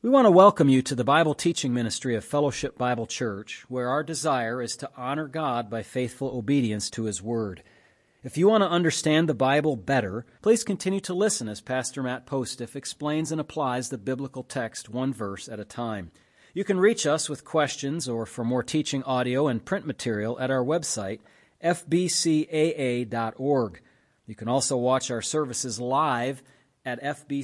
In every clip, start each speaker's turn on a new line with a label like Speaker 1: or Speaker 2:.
Speaker 1: We want to welcome you to the Bible teaching ministry of Fellowship Bible Church, where our desire is to honor God by faithful obedience to His Word. If you want to understand the Bible better, please continue to listen as Pastor Matt Postiff explains and applies the biblical text one verse at a time. You can reach us with questions or for more teaching audio and print material at our website, fbcaa.org. You can also watch our services live at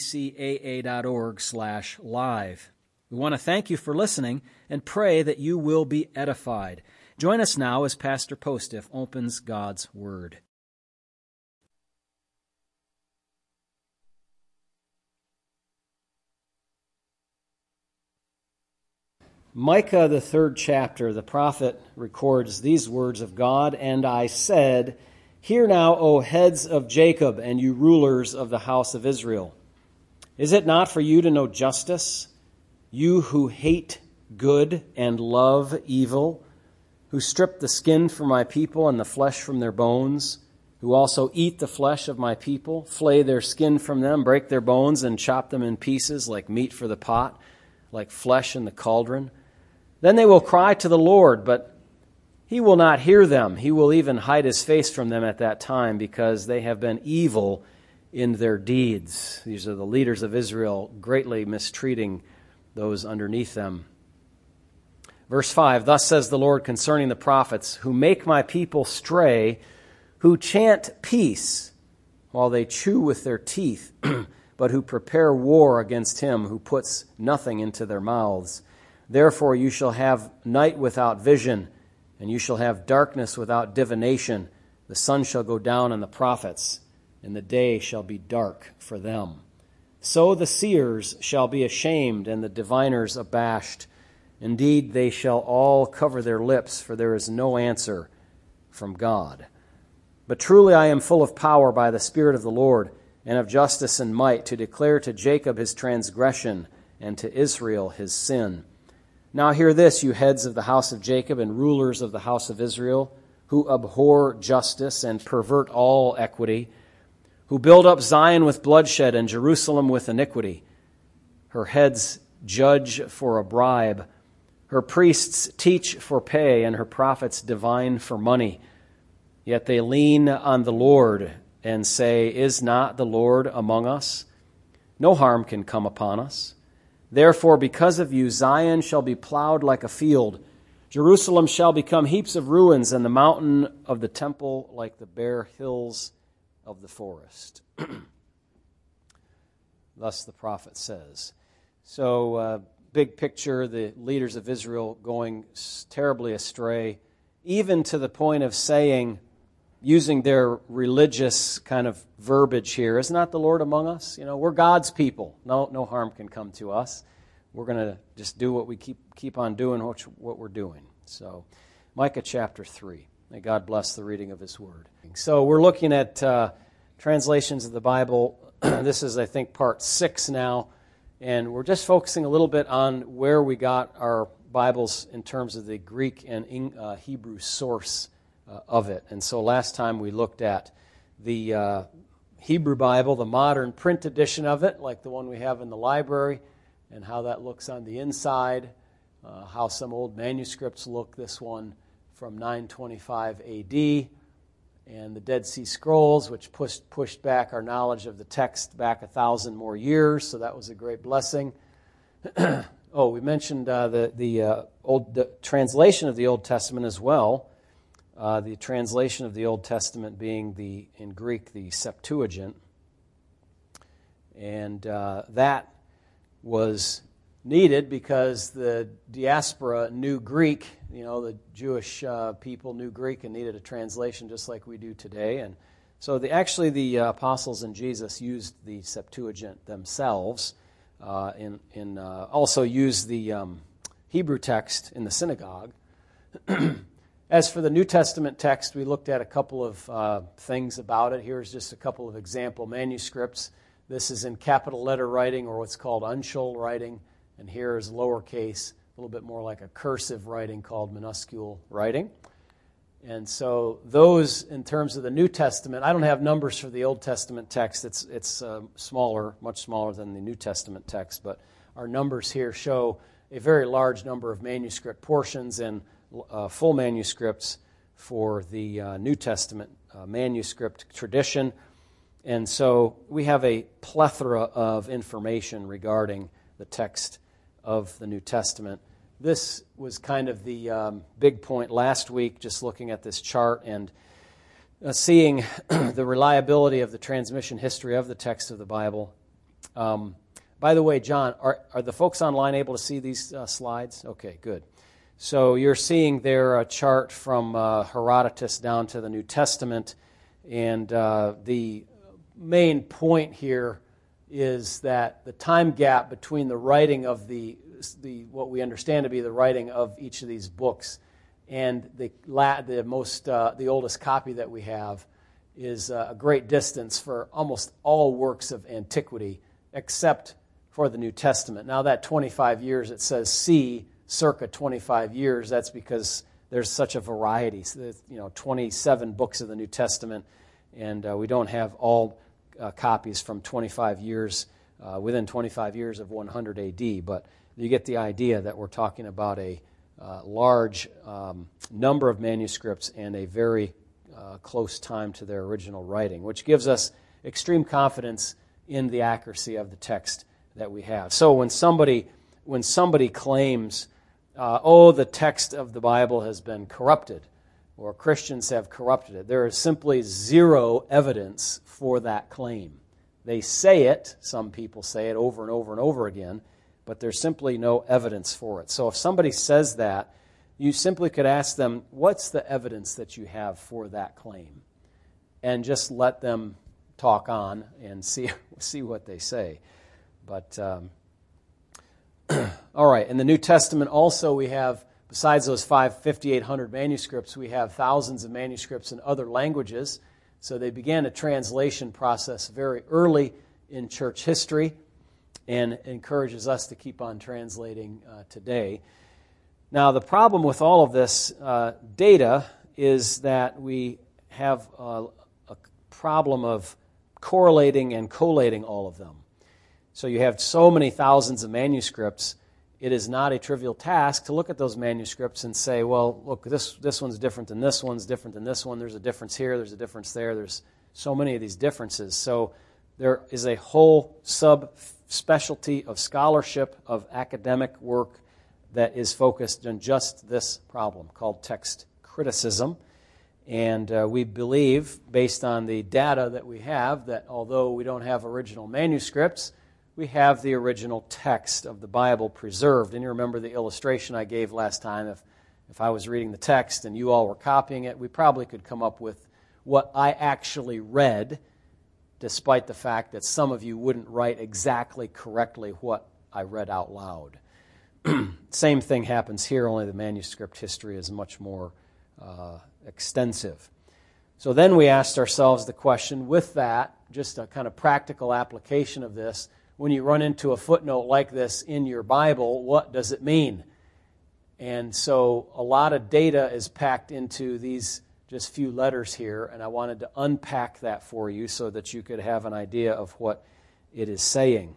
Speaker 1: fbcaa.org/live. We want to thank you for listening and pray that you will be edified. Join us now as Pastor Postiff opens God's Word. Micah, the 3rd chapter, the prophet records these words of God, "And I said, Hear now, O heads of Jacob, and you rulers of the house of Israel. Is it not for you to know justice, you who hate good and love evil, who strip the skin from my people and the flesh from their bones, who also eat the flesh of my people, flay their skin from them, break their bones, and chop them in pieces like meat for the pot, like flesh in the cauldron? Then they will cry to the Lord, but He will not hear them. He will even hide His face from them at that time, because they have been evil in their deeds." These are the leaders of Israel greatly mistreating those underneath them. Verse 5, "Thus says the Lord concerning the prophets, who make my people stray, who chant peace while they chew with their teeth, but who prepare war against him who puts nothing into their mouths. Therefore you shall have night without vision, and you shall have darkness without divination. The sun shall go down on the prophets, and the day shall be dark for them. So the seers shall be ashamed, and the diviners abashed. Indeed, they shall all cover their lips, for there is no answer from God. But truly I am full of power by the Spirit of the Lord, and of justice and might, to declare to Jacob his transgression, and to Israel his sin. Now hear this, you heads of the house of Jacob and rulers of the house of Israel, who abhor justice and pervert all equity, who build up Zion with bloodshed and Jerusalem with iniquity. Her heads judge for a bribe. Her priests teach for pay, and her prophets divine for money. Yet they lean on the Lord and say, Is not the Lord among us? No harm can come upon us. Therefore, because of you, Zion shall be plowed like a field. Jerusalem shall become heaps of ruins, and the mountain of the temple like the bare hills of the forest." Thus the prophet says. So, big picture, the leaders of Israel going terribly astray, even to the point of saying, using their religious kind of verbiage here, "Is not the Lord among us? We're God's people. No harm can come to us. We're going to just do what we keep on doing, what we're doing." So, Micah chapter 3. May God bless the reading of His Word. So we're looking at translations of the Bible. This is, I think, part 6 now, and we're just focusing a little bit on where we got our Bibles in terms of the Greek and Hebrew source of it. And so last time we looked at the Hebrew Bible, the modern print edition of it, like the one we have in the library, and how that looks on the inside, how some old manuscripts look. This one from 925 A.D., and the Dead Sea Scrolls, which pushed back our knowledge of the text back 1,000 more years, so that was a great blessing. We mentioned the translation of the Old Testament as well. The translation of the Old Testament being in Greek, the Septuagint. And that was needed because the diaspora knew Greek. The Jewish people knew Greek and needed a translation just like we do today. And so the apostles and Jesus used the Septuagint themselves and also used the Hebrew text in the synagogue. As for the New Testament text, we looked at a couple of things about it. Here's just a couple of example manuscripts. This is in capital letter writing, or what's called uncial writing, and here is lowercase, a little bit more like a cursive writing called minuscule writing. And so those, in terms of the New Testament, I don't have numbers for the Old Testament text. It's smaller, much smaller than the New Testament text, but our numbers here show a very large number of manuscript portions and full manuscripts for the New Testament manuscript tradition. And so we have a plethora of information regarding the text of the New Testament. This was kind of the big point last week, just looking at this chart and seeing the reliability of the transmission history of the text of the Bible. By the way, John, are the folks online able to see these slides? Okay, good. So you're seeing there a chart from Herodotus down to the New Testament, and the main point here is that the time gap between the writing of the what we understand to be the writing of each of these books and the oldest copy that we have is a great distance for almost all works of antiquity except for the New Testament. Now that 25 years, it says C, circa 25 years, that's because there's such a variety. So there's, 27 books of the New Testament, and we don't have all copies from 25 years, within 25 years of 100 AD, but you get the idea that we're talking about a large number of manuscripts and a very close time to their original writing, which gives us extreme confidence in the accuracy of the text that we have. So when somebody claims, the text of the Bible has been corrupted, or Christians have corrupted it, there is simply zero evidence for that claim. They say it, some people say it over and over and over again, but there's simply no evidence for it. So if somebody says that, you simply could ask them, what's the evidence that you have for that claim? And just let them talk on and see what they say. But, all right, in the New Testament also we have, besides those 5,800 manuscripts, we have thousands of manuscripts in other languages. So they began a translation process very early in church history, and encourages us to keep on translating today. Now, the problem with all of this data is that we have a problem of correlating and collating all of them. So you have so many thousands of manuscripts, it is not a trivial task to look at those manuscripts and say, well, look, this one's different than this one's different than this one. There's a difference here, there's a difference there. There's so many of these differences. So there is a whole subspecialty of scholarship, of academic work that is focused on just this problem called text criticism. And we believe, based on the data that we have, that although we don't have original manuscripts, we have the original text of the Bible preserved. And you remember the illustration I gave last time. If I was reading the text and you all were copying it, we probably could come up with what I actually read, despite the fact that some of you wouldn't write exactly correctly what I read out loud. Same thing happens here, only the manuscript history is much more extensive. So then we asked ourselves the question, with that, just a kind of practical application of this, when you run into a footnote like this in your Bible, what does it mean? And so a lot of data is packed into these just few letters here, and I wanted to unpack that for you so that you could have an idea of what it is saying.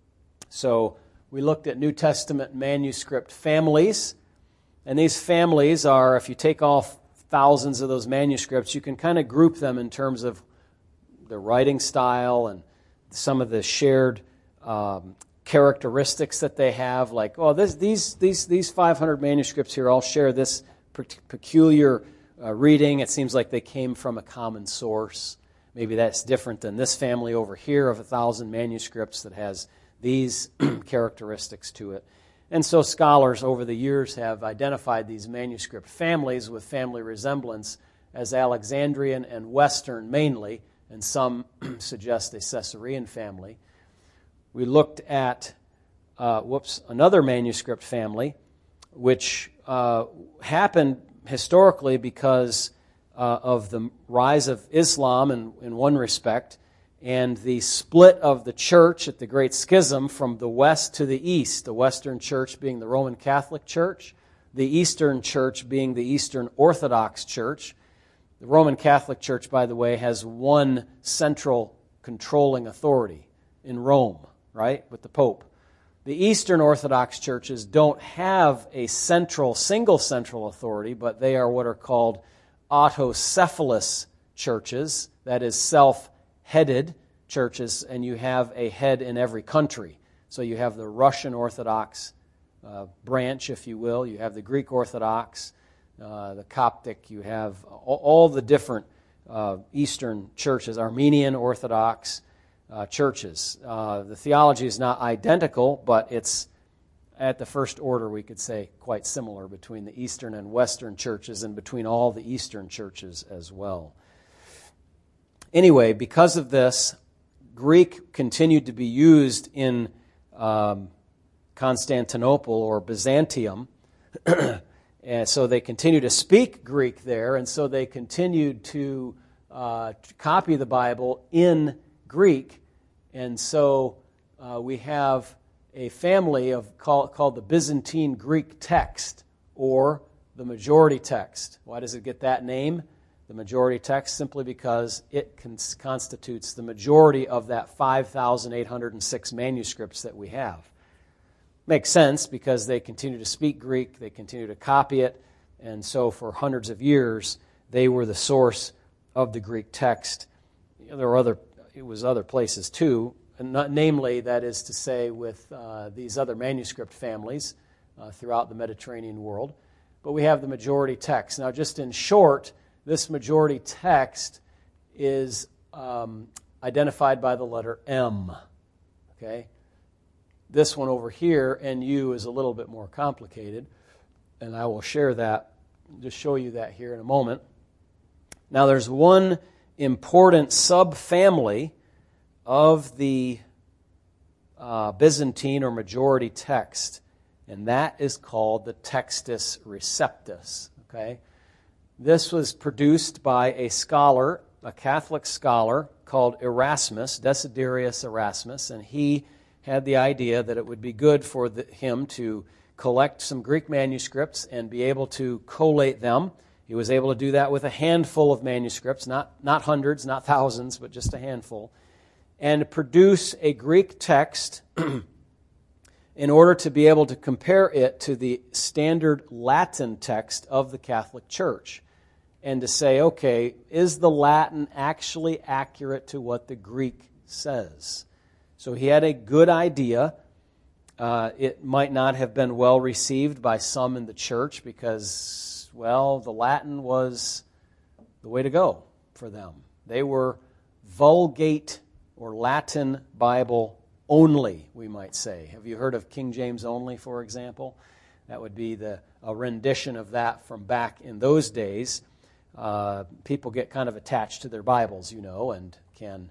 Speaker 1: So we looked at New Testament manuscript families, and these families are, if you take all thousands of those manuscripts, you can kind of group them in terms of their writing style and some of the shared characteristics that they have. Like, these 500 manuscripts here all share this peculiar reading. It seems like they came from a common source. Maybe that's different than this family over here of 1,000 manuscripts that has these characteristics to it. And so scholars over the years have identified these manuscript families with family resemblance as Alexandrian and Western mainly, and some suggest a Caesarean family. We looked at another manuscript family, which happened historically because of the rise of Islam in one respect, and the split of the church at the Great Schism from the west to the east, the Western Church being the Roman Catholic Church, the Eastern Church being the Eastern Orthodox Church. The Roman Catholic Church, by the way, has one central controlling authority in Rome, right, with the Pope. The Eastern Orthodox churches don't have a single central authority, but they are what are called autocephalous churches, that is self-headed churches, and you have a head in every country. So you have the Russian Orthodox branch, if you will. You have the Greek Orthodox, the Coptic. You have all the different Eastern churches, Armenian Orthodox churches. The theology is not identical, but it's at the first order, we could say, quite similar between the Eastern and Western churches and between all the Eastern churches as well. Anyway, because of this, Greek continued to be used in Constantinople or Byzantium, and so they continued to speak Greek there, and so they continued to copy the Bible in Greek, and so we have a family called the Byzantine Greek text, or the majority text. Why does it get that name? The majority text, simply because it constitutes the majority of that 5,806 manuscripts that we have. Makes sense because they continue to speak Greek, they continue to copy it, and so for hundreds of years they were the source of the Greek text. There were other places too, namely, that is to say, with these other manuscript families throughout the Mediterranean world. But we have the majority text. Now, just in short, this majority text is identified by the letter M. Okay? This one over here, NU, is a little bit more complicated, and I will share that, just show you that here in a moment. Now, there's one important subfamily of the Byzantine or majority text, and that is called the Textus Receptus. Okay? This was produced by a scholar, a Catholic scholar called Erasmus, Desiderius Erasmus, and he had the idea that it would be good for him to collect some Greek manuscripts and be able to collate them. He was able to do that with a handful of manuscripts, not hundreds, not thousands, but just a handful, and produce a Greek text in order to be able to compare it to the standard Latin text of the Catholic Church, and to say, okay, is the Latin actually accurate to what the Greek says? So he had a good idea. It might not have been well received by some in the church because, well, the Latin was the way to go for them. They were Vulgate or Latin Bible only, we might say. Have you heard of King James only, for example? That would be a rendition of that from back in those days. People get kind of attached to their Bibles, and can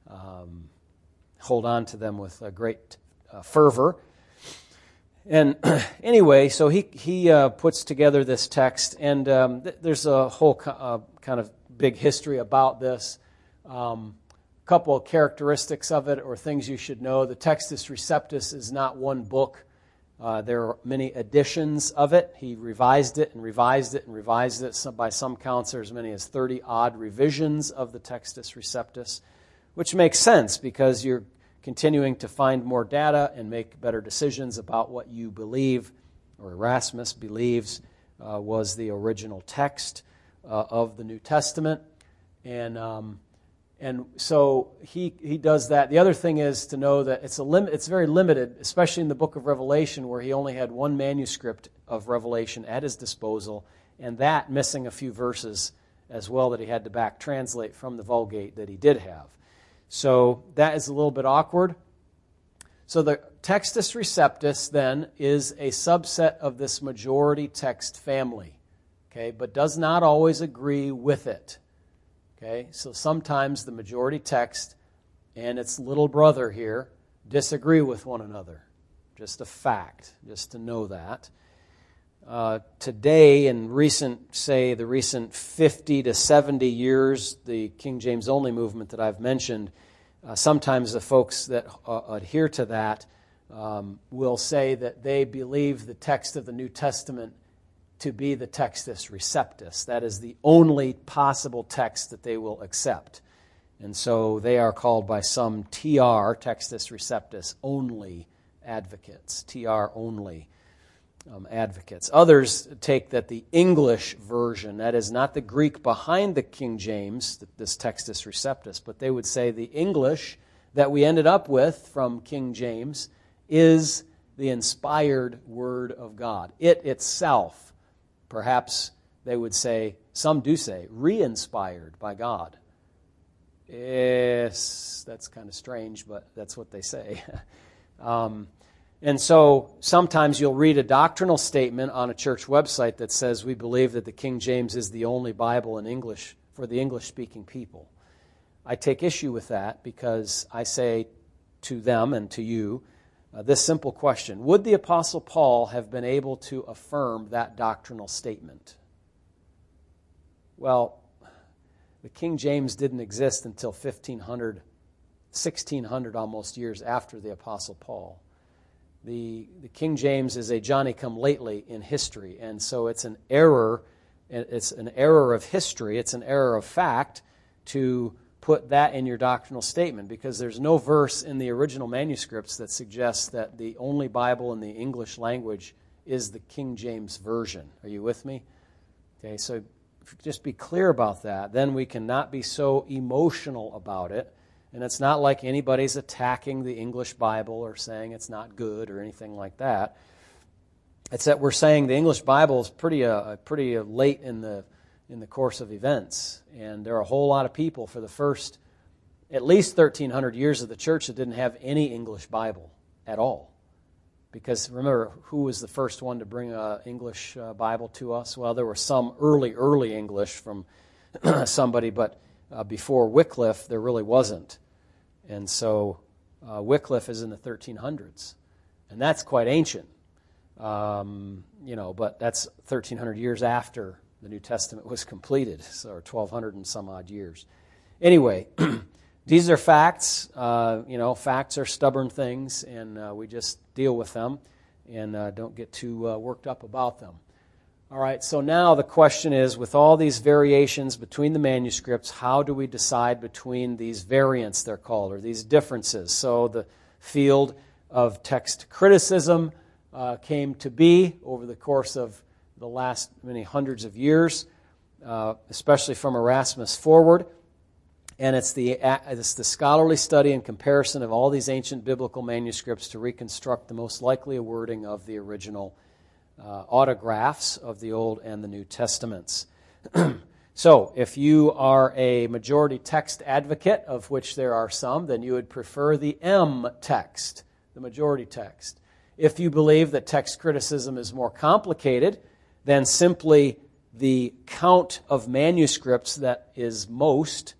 Speaker 1: hold on to them with a great fervor. And anyway, so he puts together this text, and there's a whole kind of big history about this. Couple of characteristics of it, or things you should know. The Textus Receptus is not one book. There are many editions of it. He revised it and revised it and revised it. By some counts, there are as many as 30-odd revisions of the Textus Receptus, which makes sense because you're continuing to find more data and make better decisions about what you believe, or Erasmus believes, was the original text of the New Testament. And so he does that. The other thing is to know that it's very limited, especially in the book of Revelation, where he only had one manuscript of Revelation at his disposal, and that missing a few verses as well that he had to back translate from the Vulgate that he did have. So that is a little bit awkward. So the Textus Receptus then is a subset of this majority text family, okay, but does not always agree with it. Okay, so sometimes the majority text and its little brother here disagree with one another. Just a fact, just to know that. Today, in the recent 50 to 70 years, the King James only movement that I've mentioned, sometimes the folks that adhere to that will say that they believe the text of the New Testament to be the Textus Receptus. That is the only possible text that they will accept. And so they are called by some TR, Textus Receptus only, advocates, TR only advocates. Others take that the English version, that is not the Greek behind the King James, this Textus Receptus, but they would say the English that we ended up with from King James is the inspired Word of God. It itself, perhaps they would say, some do say, re-inspired by God. Yes, that's kind of strange, but that's what they say. And so sometimes you'll read a doctrinal statement on a church website that says we believe that the King James is the only Bible in English for the English-speaking people. I take issue with that because I say to them and to you this simple question: would the Apostle Paul have been able to affirm that doctrinal statement? Well, the King James didn't exist until 1,500, 1,600 almost years after the Apostle Paul. The King James is a Johnny-come-lately in history, and so it's an error. It's an error of history. It's an error of fact to put that in your doctrinal statement, because there's no verse in the original manuscripts that suggests that the only Bible in the English language is the King James Version. Are you with me? Okay, so if you just be clear about that, then we cannot be so emotional about it. And it's not like anybody's attacking the English Bible or saying it's not good or anything like that. It's that we're saying the English Bible is pretty late in the course of events. And there are a whole lot of people for the first at least 1,300 years of the church that didn't have any English Bible at all. Because remember, who was the first one to bring an English Bible to us? Well, there were some early English from somebody, but before Wycliffe, there really wasn't. And so Wycliffe is in the 1300s, and that's quite ancient, but that's 1,300 years after the New Testament was completed, so 1,200 and some odd years. Anyway, these are facts. Facts are stubborn things, and we just deal with them and don't get too worked up about them. All right, so now the question is, with all these variations between the manuscripts, how do we decide between these variants, they're called, or these differences? So the field of text criticism came to be over the course of the last many hundreds of years, especially from Erasmus forward. And it's the scholarly study and comparison of all these ancient biblical manuscripts to reconstruct the most likely wording of the original autographs of the Old and the New Testaments. So, if you are a majority text advocate, of which there are some, then you would prefer the M text, the majority text. If you believe that text criticism is more complicated than simply the count of manuscripts that is most,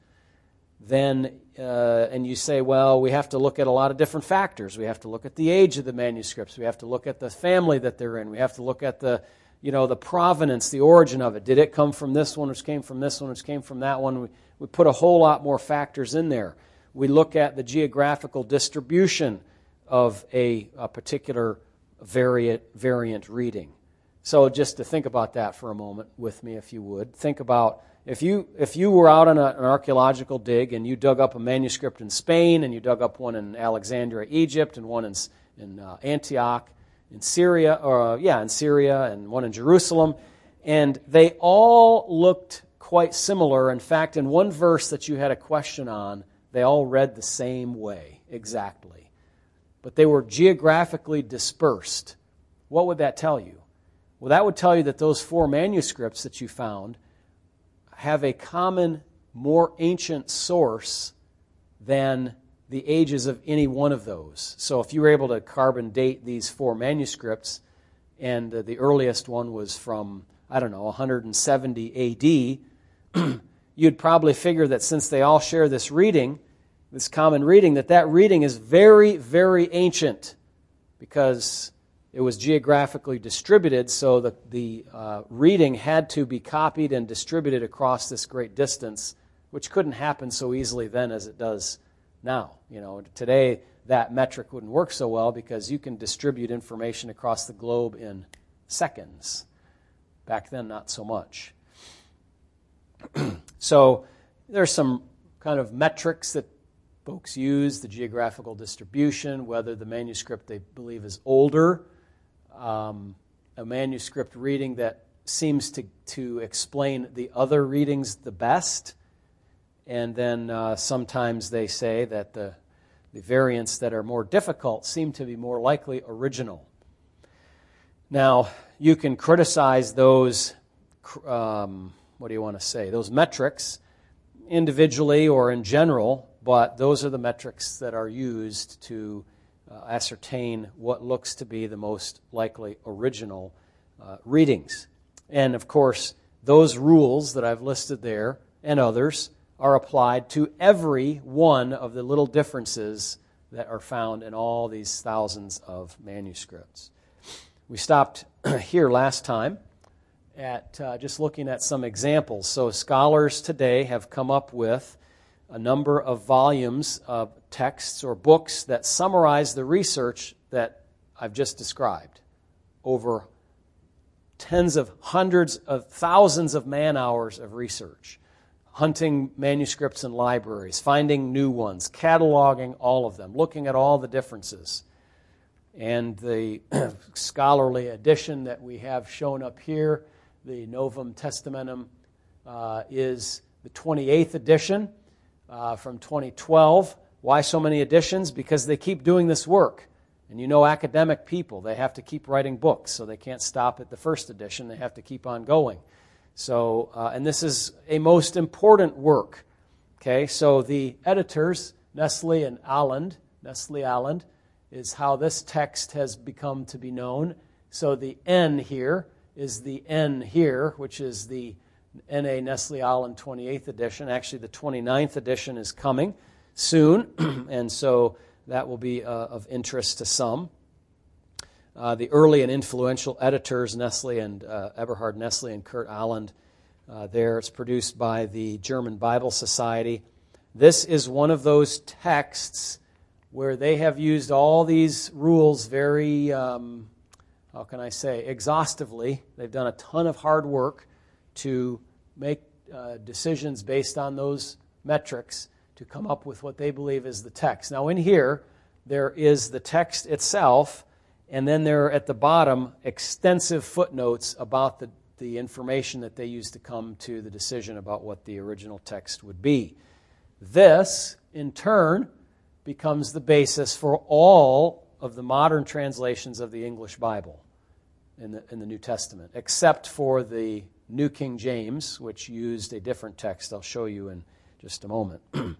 Speaker 1: then and you say, well, we have to look at a lot of different factors. We have to look at the age of the manuscripts. We have to look at the family that they're in. We have to look at the provenance, the origin of it. Did it come from this one, which came from this one, which came from that one? We put a whole lot more factors in there. We look at the geographical distribution of a particular variant reading. So just to think about that for a moment with me, if you would. Think about if you were out on an archaeological dig and you dug up a manuscript in Spain and you dug up one in Alexandria, Egypt, and one in Antioch, in Syria, and one in Jerusalem, and they all looked quite similar. In fact, in one verse that you had a question on, they all read the same way, exactly. But they were geographically dispersed. What would that tell you? Well, that would tell you that those 4 manuscripts that you found have a common, more ancient source than the ages of any one of those. So if you were able to carbon date these 4 manuscripts, and the earliest one was from, 170 AD, you'd probably figure that since they all share this reading, this common reading, that reading is very, very ancient, because it was geographically distributed, so the reading had to be copied and distributed across this great distance, which couldn't happen so easily then as it does now. Today that metric wouldn't work so well because you can distribute information across the globe in seconds. Back then, not so much. So there's some kind of metrics that folks use, the geographical distribution, whether the manuscript they believe is older, a manuscript reading that seems to explain the other readings the best, and then sometimes they say that the variants that are more difficult seem to be more likely original. Now, you can criticize those, those metrics individually or in general, but those are the metrics that are used to ascertain what looks to be the most likely original readings. And of course, those rules that I've listed there and others are applied to every one of the little differences that are found in all these thousands of manuscripts. We stopped here last time at just looking at some examples. So scholars today have come up with a number of volumes of texts or books that summarize the research that I've just described over tens of hundreds of thousands of man-hours of research, hunting manuscripts in libraries, finding new ones, cataloging all of them, looking at all the differences. And the scholarly edition that we have shown up here, the Novum Testamentum, is the 28th edition from 2012. Why so many editions? Because they keep doing this work. And you know academic people, they have to keep writing books, so they can't stop at the first edition. They have to keep on going. So, and this is a most important work. Okay, so the editors, Nestle and Aland, Nestle-Aland, is how this text has become to be known. So the N here is the N here, which is the N.A. Nestle-Aland 28th edition. Actually, the 29th edition is coming soon, and so that will be of interest to some. The early and influential editors, Nestle and Eberhard Nestle and Kurt Aland, there. It's produced by the German Bible Society. This is one of those texts where they have used all these rules very, exhaustively. They've done a ton of hard work to make decisions based on those metrics to come up with what they believe is the text. Now in here, there is the text itself, and then there are at the bottom extensive footnotes about the information that they use to come to the decision about what the original text would be. This, in turn, becomes the basis for all of the modern translations of the English Bible in the New Testament, except for the New King James, which used a different text. I'll show you in just a moment.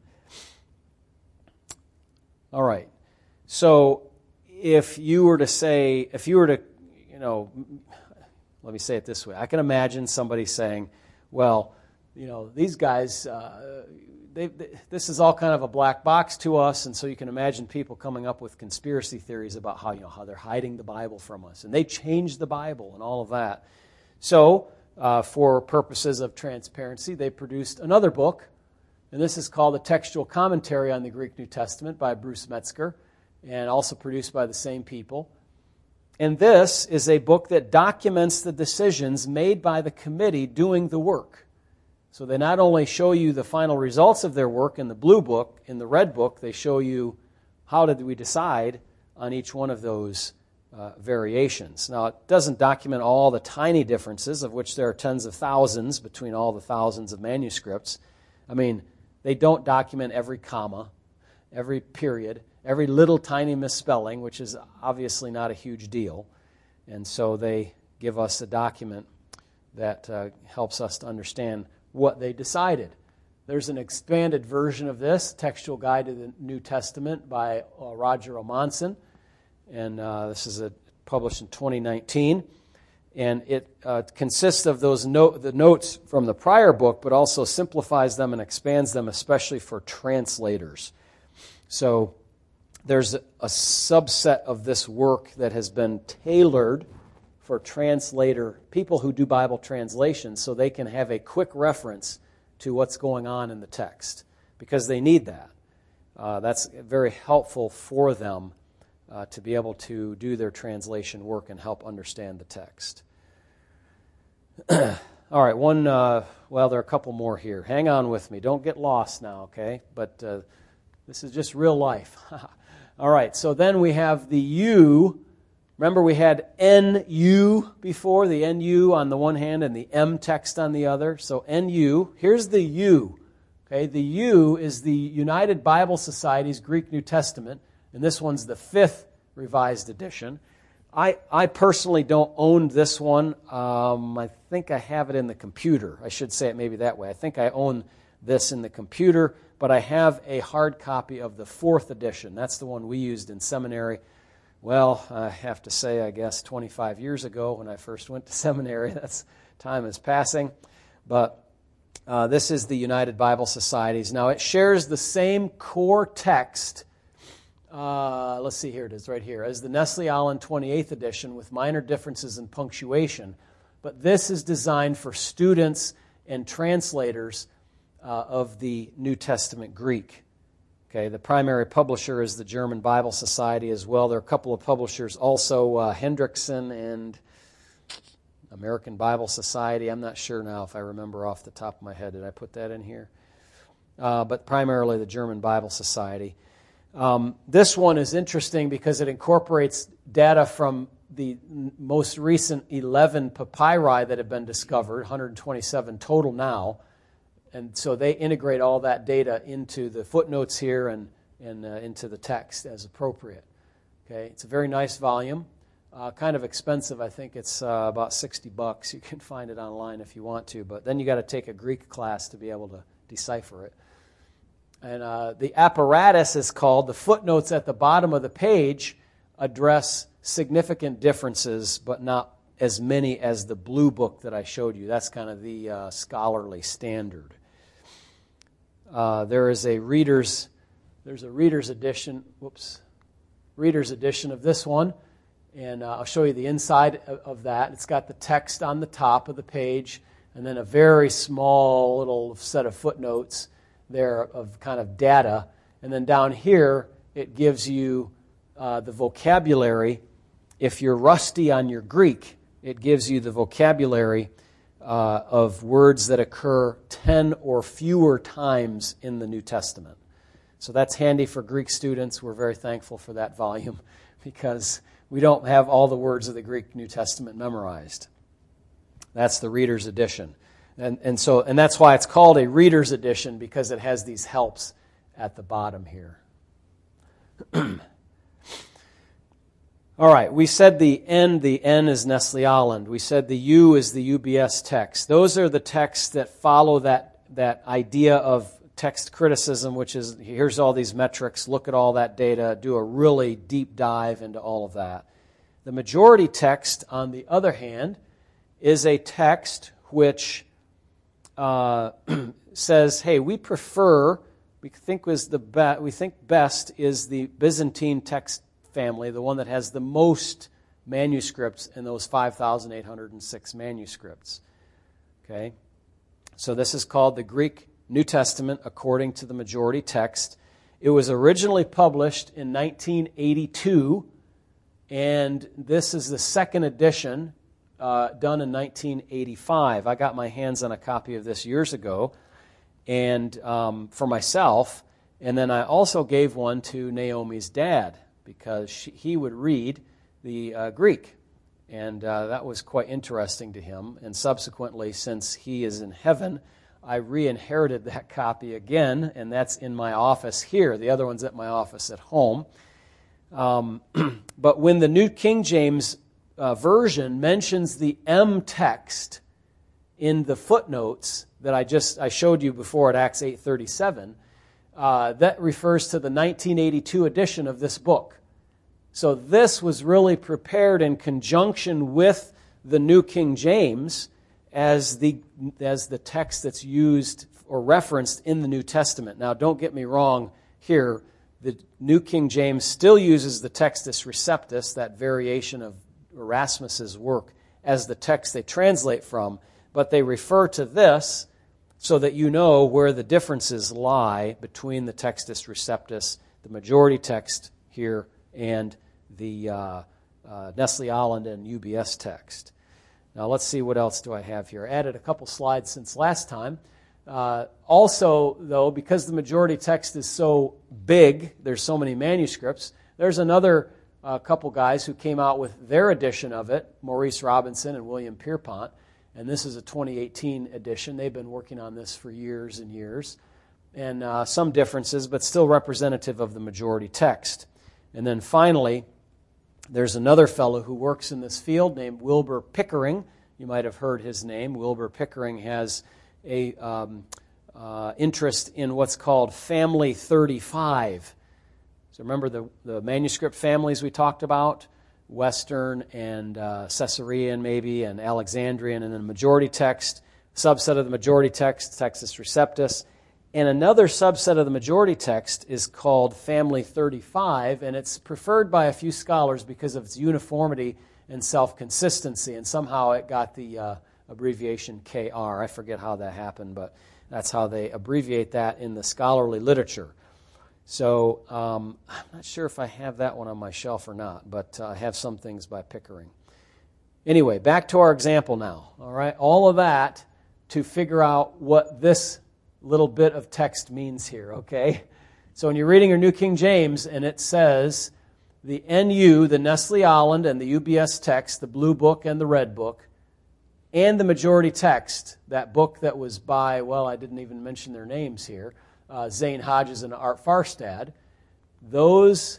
Speaker 1: All right. So if you were to, let me say it this way. I can imagine somebody saying, well, these guys, this is all kind of a black box to us, and so you can imagine people coming up with conspiracy theories about how they're hiding the Bible from us, and they changed the Bible and all of that. So, for purposes of transparency, they produced another book, and this is called The Textual Commentary on the Greek New Testament by Bruce Metzger, and also produced by the same people. And this is a book that documents the decisions made by the committee doing the work. So they not only show you the final results of their work in the blue book, in the red book, they show you how did we decide on each one of those variations. Now, it doesn't document all the tiny differences, of which there are tens of thousands between all the thousands of manuscripts. I mean, they don't document every comma, every period, every little tiny misspelling, which is obviously not a huge deal. And so they give us a document that helps us to understand what they decided. There's an expanded version of this, Textual Guide to the New Testament by Roger Omanson, and this is published in 2019. And it consists of the notes from the prior book, but also simplifies them and expands them, especially for translators. So there's a subset of this work that has been tailored for people who do Bible translations, so they can have a quick reference to what's going on in the text, because they need that. That's very helpful for them to be able to do their translation work and help understand the text. All right, there are a couple more here. Hang on with me. Don't get lost now, okay? But This is just real life. All right, so then we have the U. Remember we had NU before, the NU on the one hand and the M text on the other. So NU, here's the U. Okay, the U is the United Bible Society's Greek New Testament, and this one's the 5th Revised Edition. I personally don't own this one. I think I have it in the computer. I should say it maybe that way. I think I own this in the computer, but I have a hard copy of the 4th edition. That's the one we used in seminary. Well, I have to say, I guess, 25 years ago when I first went to seminary. That's time is passing. But this is the United Bible Societies. Now, it shares the same core text. Let's see, here it is right here, as the Nestle-Aland 28th edition with minor differences in punctuation. But this is designed for students and translators of the New Testament Greek. Okay, the primary publisher is the German Bible Society as well. There are a couple of publishers also, Hendrickson and American Bible Society. I'm not sure now if I remember off the top of my head. Did I put that in here? But primarily the German Bible Society. This one is interesting because it incorporates data from the most recent 11 papyri that have been discovered, 127 total now. And so they integrate all that data into the footnotes here and into the text as appropriate. Okay, it's a very nice volume. Kind of expensive. I think it's about $60. You can find it online if you want to, but then you got to take a Greek class to be able to decipher it. And the apparatus is called, the footnotes at the bottom of the page address significant differences, but not as many as the blue book that I showed you. That's kind of the scholarly standard. There's a reader's edition. Reader's edition of this one, and I'll show you the inside of that. It's got the text on the top of the page, and then a very small little set of footnotes there of kind of data, and then down here it gives you the vocabulary. If you're rusty on your Greek, it gives you the vocabulary of words that occur 10 or fewer times in the New Testament. So that's handy for Greek students. We're very thankful for that volume because we don't have all the words of the Greek New Testament memorized. That's the Reader's Edition. And that's why it's called a Reader's Edition, because it has these helps at the bottom here. All right, we said the N is Nestle-Aland. We said the U is the UBS text. Those are the texts that follow that idea of text criticism, which is, here's all these metrics, look at all that data, do a really deep dive into all of that. The majority text, on the other hand, is a text which says, hey, we think best is the Byzantine text family, the one that has the most manuscripts in those 5,806 manuscripts. Okay? So this is called the Greek New Testament according to the majority text. It was originally published in 1982, and this is the second edition done in 1985. I got my hands on a copy of this years ago, and for myself, and then I also gave one to Naomi's dad because he would read the Greek, and that was quite interesting to him. And subsequently, since he is in heaven, I re-inherited that copy again, and that's in my office here. The other one's at my office at home. But when the New King James Version mentions the M text in the footnotes that I showed you before at Acts 8:37, that refers to the 1982 edition of this book. So this was really prepared in conjunction with the New King James as the text that's used or referenced in the New Testament. Now, don't get me wrong here. The New King James still uses the Textus Receptus, that variation of Erasmus's work, as the text they translate from, but they refer to this so that you know where the differences lie between the Textus Receptus, the majority text here, and the Nestle-Aland and UBS text. Now let's see, what else do I have here. I added a couple slides since last time. Also, though, because the majority text is so big, there's so many manuscripts, there's another couple guys who came out with their edition of it, Maurice Robinson and William Pierpont, and this is a 2018 edition. They've been working on this for years and years, and some differences, but still representative of the majority text. And then finally, there's another fellow who works in this field named Wilbur Pickering. You might have heard his name. Wilbur Pickering has a interest in what's called Family 35. So remember the manuscript families we talked about? Western and Caesarean maybe, and Alexandrian, and then the majority text, subset of the majority text, Textus Receptus. And another subset of the majority text is called Family 35, and it's preferred by a few scholars because of its uniformity and self-consistency, and somehow it got the abbreviation KR. I forget how that happened, but that's how they abbreviate that in the scholarly literature. So I'm not sure if I have that one on my shelf or not, but I have some things by Pickering. Anyway, back to our example now. All right, all of that to figure out what this little bit of text means here, okay? So when you're reading your New King James and it says the NU, the Nestle-Aland, and the UBS text, the Blue Book and the Red Book, and the majority text, that book that was by, well, I didn't even mention their names here, Zane Hodges and Art Farstad, those,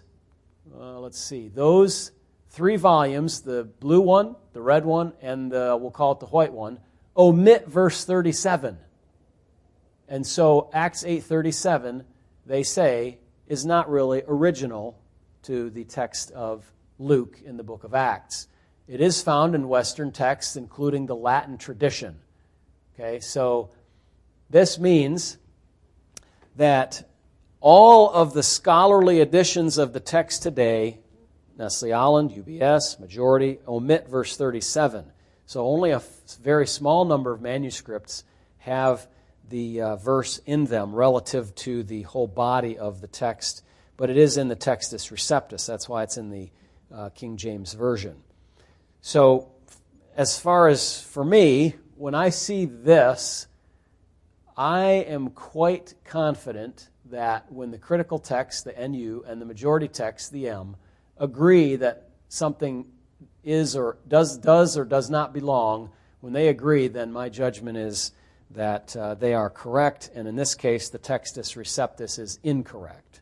Speaker 1: those 3 volumes, the blue one, the red one, and we'll call it the white one, omit verse 37. And so Acts 8:37, they say, is not really original to the text of Luke in the book of Acts. It is found in Western texts, including the Latin tradition. Okay, so this means that all of the scholarly editions of the text today, Nestle-Aland, UBS, majority, omit verse 37. So only a very small number of manuscripts have the verse in them relative to the whole body of the text, but it is in the Textus Receptus. That's why it's in the King James Version. So as far as for me, when I see this, I am quite confident that when the critical text, the NU, and the majority text, the M, agree that something is or does not belong, when they agree, then my judgment is that they are correct, and in this case, the Textus Receptus is incorrect.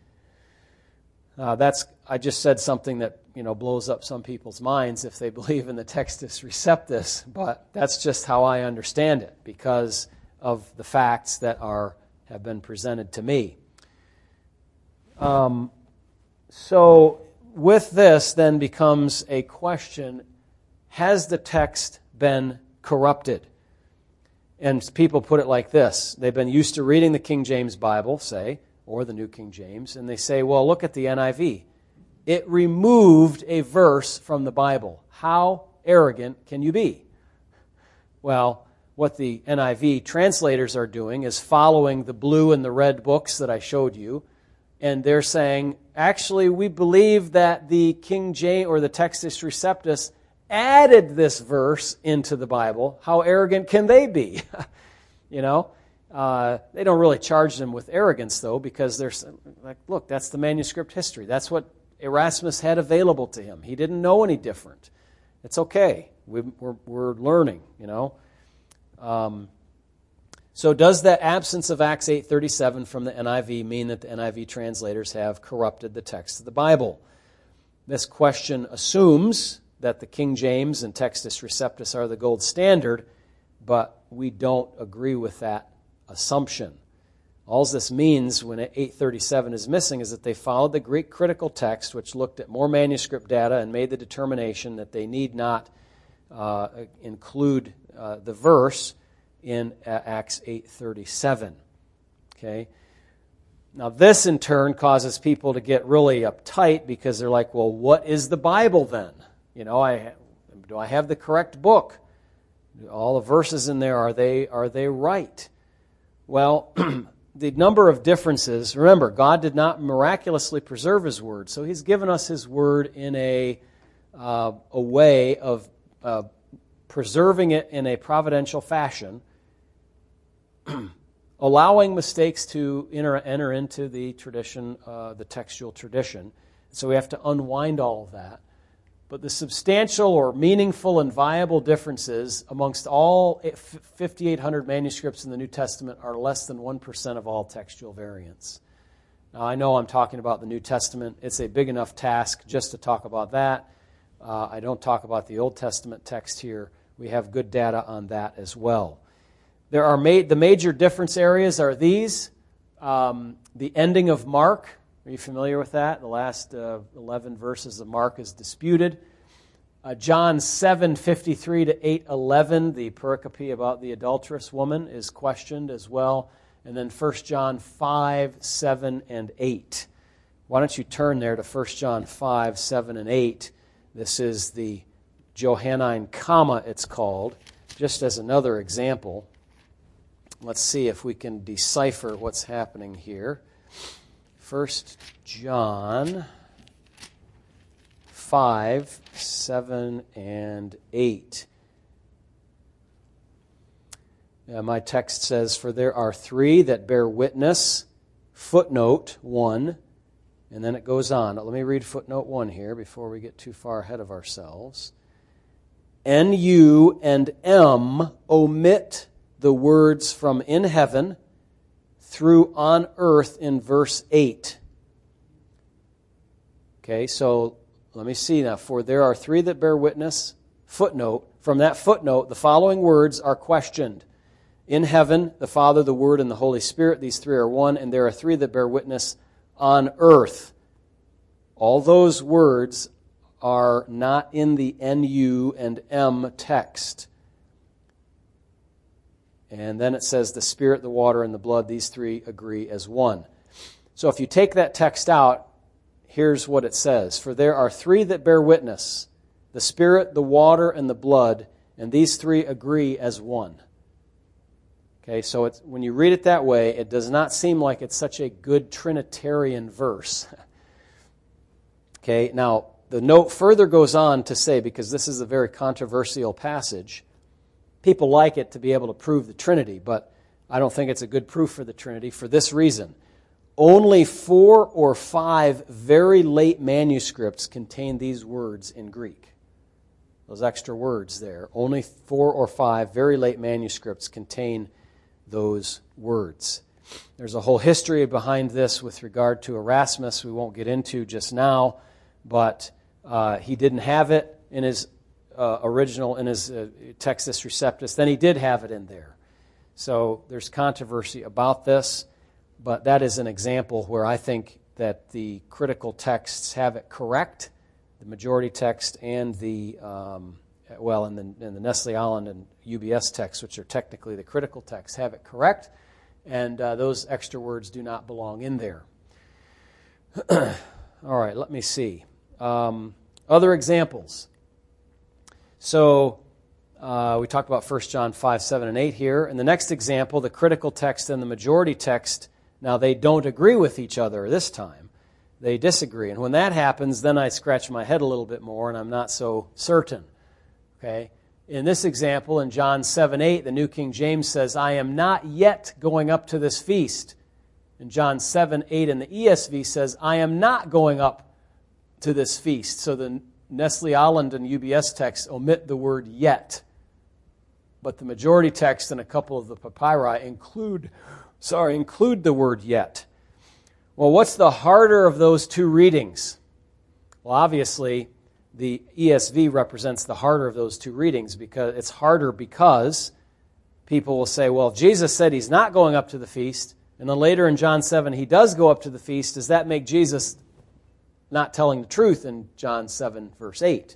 Speaker 1: I just said something that blows up some people's minds if they believe in the Textus Receptus, but that's just how I understand it because of the facts that have been presented to me. So with this then becomes a question, has the text been corrupted? And people put it like this. They've been used to reading the King James Bible, say, or the New King James, and they say, well, look at the NIV. It removed a verse from the Bible. How arrogant can you be? Well, what the NIV translators are doing is following the blue and the red books that I showed you, and they're saying, actually, we believe that the King James or the Textus Receptus added this verse into the Bible. How arrogant can they be? They don't really charge them with arrogance, though, because they're like, look, that's the manuscript history. That's what Erasmus had available to him. He didn't know any different. It's okay. We're learning, So does that absence of Acts 8:37 from the NIV mean that the NIV translators have corrupted the text of the Bible? This question assumes that the King James and Textus Receptus are the gold standard, but we don't agree with that assumption. All this means when 837 is missing is that they followed the Greek critical text, which looked at more manuscript data and made the determination that they need not include the verse in Acts 8:37. Okay? Now this in turn causes people to get really uptight because they're like, well, what is the Bible then? Do I have the correct book? All the verses in there, are they right? Well, the number of differences, remember, God did not miraculously preserve His Word, so He's given us His Word in a way of preserving it in a providential fashion. allowing mistakes to enter into the tradition, the textual tradition. So we have to unwind all of that. But the substantial or meaningful and viable differences amongst all 5,800 manuscripts in the New Testament are less than 1% of all textual variants. Now, I know I'm talking about the New Testament. It's a big enough task just to talk about that. I don't talk about the Old Testament text here. We have good data on that as well. There are the major difference areas are these. The ending of Mark. Are you familiar with that? The last 11 verses of Mark is disputed. John 7:53 to 8:11, the pericope about the adulterous woman, is questioned as well. And then 1 John 5, 7, and 8. Why don't you turn there to 1 John 5, 7, and 8. This is the Johannine comma, it's called, just as another example. Let's see if we can decipher what's happening here. 1 John 5, 7, and 8. My text says, "For there are three that bear witness," footnote 1, and then it goes on. Let me read footnote 1 here before we get too far ahead of ourselves. "N-U and M omit the words from in heaven through on earth in verse 8. Okay, so let me see now. "For there are three that bear witness," footnote. From that footnote, the following words are questioned. "In heaven, the Father, the Word, and the Holy Spirit, these three are one, and there are three that bear witness on earth." All those words are not in the N-U and M text. And then it says, "The Spirit, the water, and the blood, these three agree as one." So if you take that text out, here's what it says. "For there are three that bear witness, the Spirit, the water, and the blood, and these three agree as one." Okay, so when you read it that way, it does not seem like it's such a good Trinitarian verse. Okay, now the note further goes on to say, because this is a very controversial passage, people like it to be able to prove the Trinity, but I don't think it's a good proof for the Trinity for this reason. Only 4 or 5 very late manuscripts contain these words in Greek. Those extra words there. Only 4 or 5 very late manuscripts contain those words. There's a whole history behind this with regard to Erasmus we won't get into just now, but he didn't have it in his original, in his Textus Receptus. Then he did have it in there. So there's controversy about this, but that is an example where I think that the critical texts have it correct, the majority text and the, in the Nestle-Aland and UBS texts, which are technically the critical texts, have it correct, and those extra words do not belong in there. All right, let me see. Other examples. So we talked about 1 John 5, 7, and 8 here. In the next example, the critical text and the majority text, now they don't agree with each other this time. They disagree. And when that happens, then I scratch my head a little bit more, and I'm not so certain. Okay? In this example, in John 7, 8, the New King James says, "I am not yet going up to this feast." In John 7, 8 in the ESV says, "I am not going up to this feast." So the Nestle-Aland and UBS texts omit the word "yet," but the majority text and a couple of the papyri include the word "yet." Well, what's the harder of those two readings? Well, obviously, the ESV represents the harder of those two readings, because it's harder because people will say, well, Jesus said he's not going up to the feast, and then later in John 7 he does go up to the feast. Does that make Jesus not telling the truth in John 7, verse 8?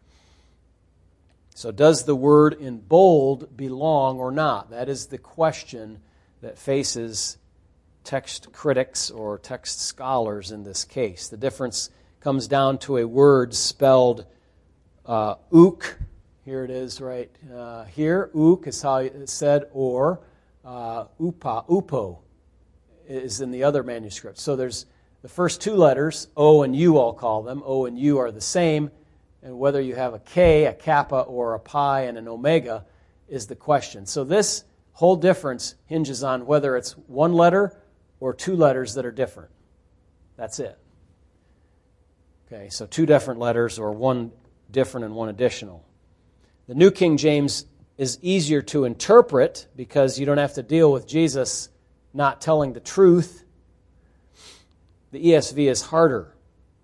Speaker 1: So does the word in bold belong or not? That is the question that faces text critics or text scholars in this case. The difference comes down to a word spelled ook. Here it is right here. Ook is how it's said, or upo is in the other manuscript. So there's the first two letters, O and U I'll call them. O and U are the same, and whether you have a K, a kappa, or a pi and an omega is the question. So this whole difference hinges on whether it's one letter or two letters that are different. That's it. Okay, so two different letters or one different and one additional. The New King James is easier to interpret because you don't have to deal with Jesus not telling the truth. The ESV is harder.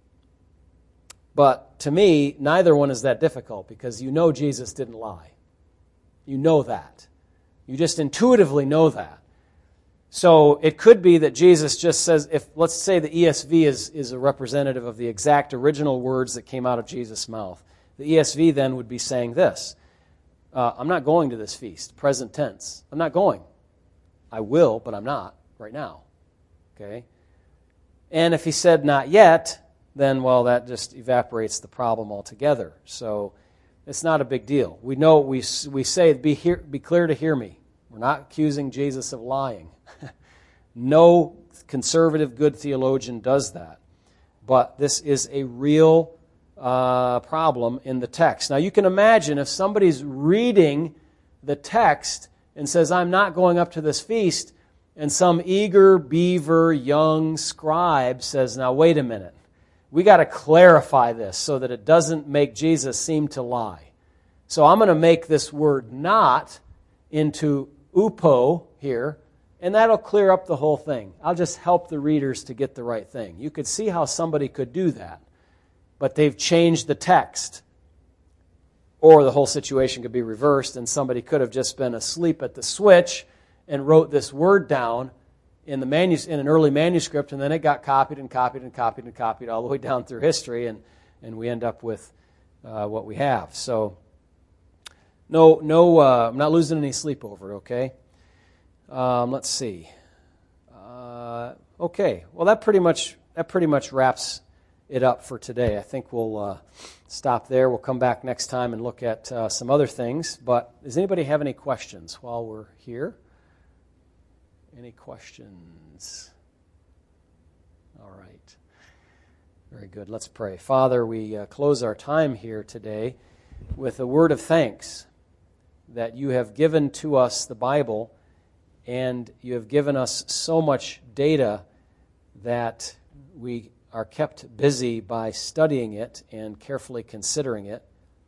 Speaker 1: But to me, neither one is that difficult because you know Jesus didn't lie. You know that. You just intuitively know that. So it could be that Jesus just says, if let's say the ESV is a representative of the exact original words that came out of Jesus' mouth. The ESV then would be saying this, I'm not going to this feast, present tense. I'm not going. I will, but I'm not right now. Okay? And if he said not yet, then, well, that just evaporates the problem altogether. So it's not a big deal. We know, we say, be clear to hear me. We're not accusing Jesus of lying. No conservative good theologian does that. But this is a real problem in the text. Now you can imagine if somebody's reading the text and says, I'm not going up to this feast, and some eager beaver young scribe says, now wait a minute. We got to clarify this so that it doesn't make Jesus seem to lie. So I'm going to make this word not into upo here, and that'll clear up the whole thing. I'll just help the readers to get the right thing. You could see how somebody could do that, but they've changed the text. Or the whole situation could be reversed, and somebody could have just been asleep at the switch and wrote this word down in an early manuscript, and then it got copied and copied and copied and copied all the way down through history, and we end up with what we have. So, no, I'm not losing any sleep over it. Okay. Let's see. Okay. Well, that pretty much wraps it up for today. I think we'll stop there. We'll come back next time and look at some other things. But does anybody have any questions while we're here? Any questions? All right. Very good. Let's pray. Father, we close our time here today with a word of thanks that you have given to us the Bible, and you have given us so much data that we are kept busy by studying it and carefully considering it,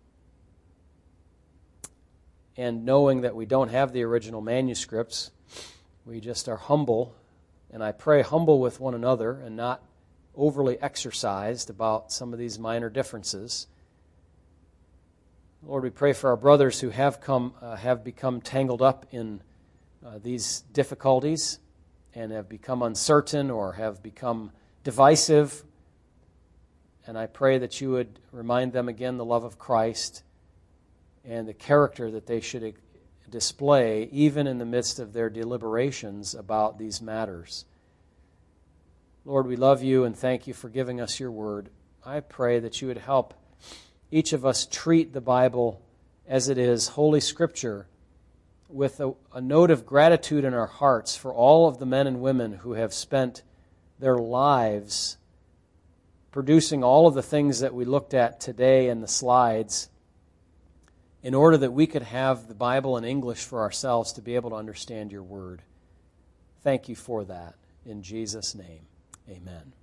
Speaker 1: and knowing that we don't have the original manuscripts. We just are humble, and I pray humble with one another and not overly exercised about some of these minor differences. Lord, we pray for our brothers who have become tangled up in these difficulties and have become uncertain or have become divisive. And I pray that you would remind them again the love of Christ and the character that they should display even in the midst of their deliberations about these matters. Lord, we love you and thank you for giving us your word. I pray that you would help each of us treat the Bible as it is, Holy Scripture, with a note of gratitude in our hearts for all of the men and women who have spent their lives producing all of the things that we looked at today in the slides in order that we could have the Bible in English for ourselves to be able to understand your word. Thank you for that. In Jesus' name, amen.